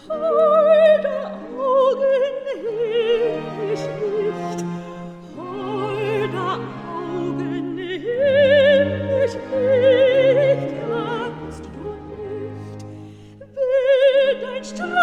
Holde Augen nehm ich nicht, holde Augen nehm ich nicht, kannst du nicht, will dein Streit